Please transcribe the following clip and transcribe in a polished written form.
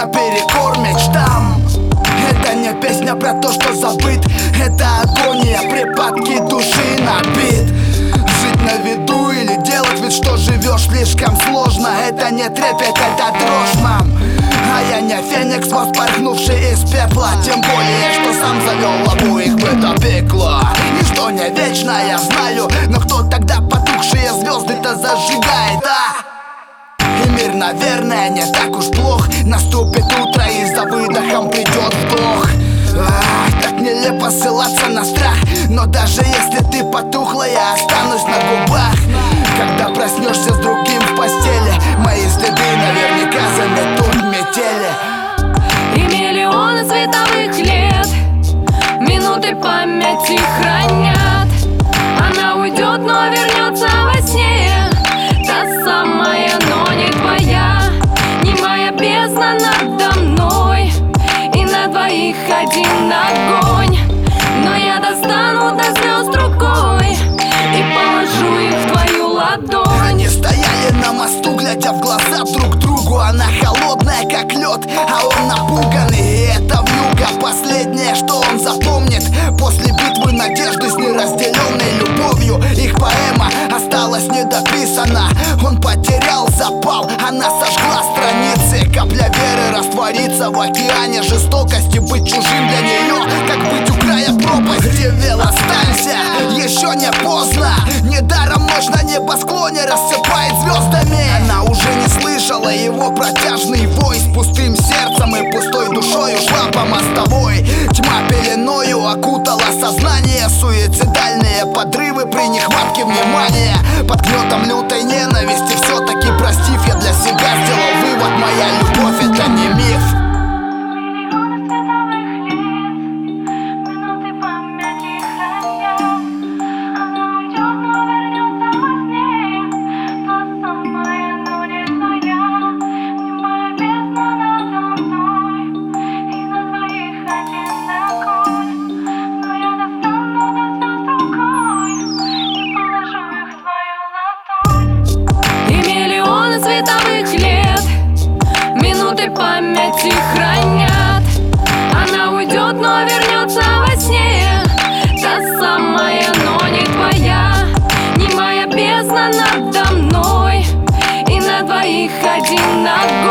наперекор мечтам. Это не песня про то, что забыт, это агония, припадки души на бит. Жить на виду или делать вид, что живешь, слишком сложно. Это не трепет, это дрожь, мам. А я не феникс, воспорхнувший из пепла. Тем более, что сам завел обоих в это пекло. Ничто не вечно, я знаю, но кто тогда потухшие звезды-то зажигает, а? И мир, наверное, не так уж плох. Наступит утро и за выдохом придет вдох. Так нелепо ссылаться на страх, но даже если ты потухла, я останусь на губах. Когда проснешься с другим в постели, мои следы наверняка заметут метели. И миллионы световых лет минуты памяти хранят. Она уйдет, но вернется во сне. Та самая, но не твоя. Немая бездна надо мной, и на двоих один огонь. Но я достану до звезд рукой и положу их в твою ладонь. Они стояли на мосту, глядя в глаза друг другу. Она холодная, как лед, а он напуганный. И это вьюга, последнее, что он запомнит после битвы надежды с неразделенной любовью. Их поэма осталась недописана. Он потерял запал, она сожгла страницы. Капля веры растворится в океане жестокости. Быть чужим для нее, как быть у края пропасти. Ревел, останься, еще не поздно. Недаром ночь на небосклоне рассыпает звездами. Она уже не слышала его протяжный вой. С пустым сердцем и пустой душой ушла по мостовой. Тьма пеленою окутала сознание. Суицидальные подрывы при нехватке внимания. Под гнетом лютой ненависти все-таки простив, я для себя сделал вывод: моя любовь — это не миф. Памяти хранят. Она уйдет, но вернется во сне. Та самая, но не твоя. Немая бездна надо мной, и на двоих один огонь.